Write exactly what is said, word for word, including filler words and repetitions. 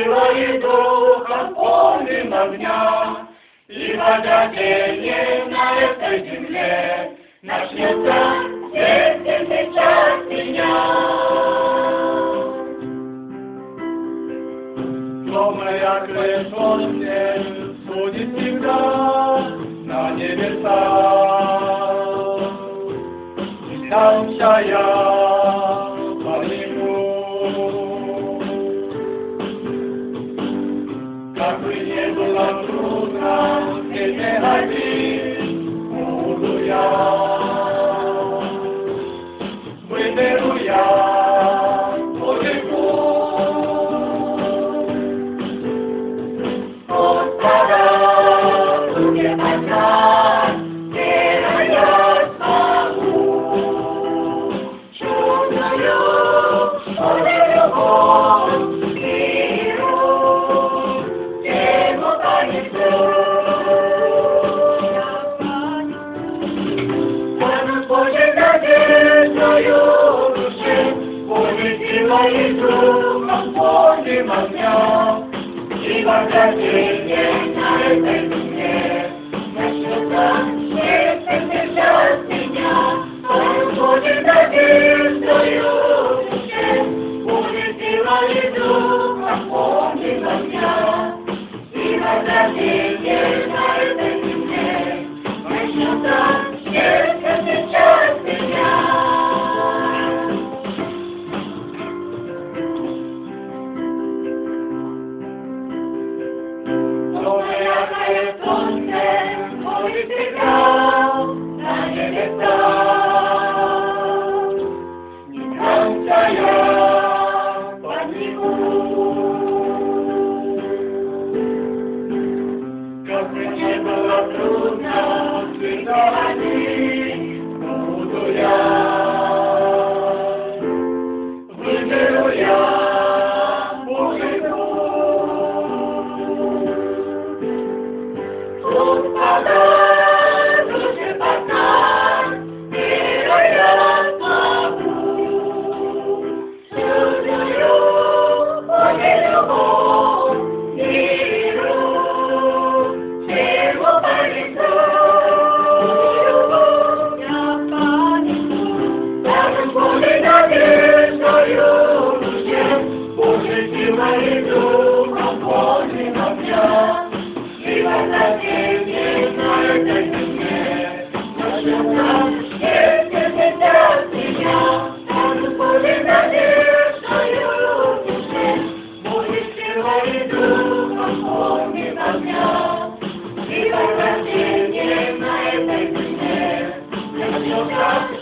силой духа полным огня, и возрождение на этой земле начнется вместе сейчас меня. Темная крышонке судит всегда на небеса, и танчая по нему. Как бы не было трудно, не один буду я, выберу я свой путь. Господа, мне познать, верой я смогу. Чувствую, что не любовь миру, тему понесу. Будет надеждою душе, будет силой духом полным огня, и возрождение на этой земле начнется вместе сейчас меня. Будет надеждою душе, будет силой духом полным огня, и возрождение на этой земле начнется вместе сейчас меня. Яркое солнце будет всегда на небесах, не кончая под него. Как бы не было трудно, всегда один буду я, выберу я Божий Господа, душе познать, верой я смогу. Чувствую, Божью любовь миру, всему понесу. Я понесу. Так будет надеждою душе, Божьей силой и духом полным огня. И возрождение на этой земле начнется вместе сейчас меня. Он будет надеждою душе, будет силой и духом полным огня. И возрождение на этой земле начнется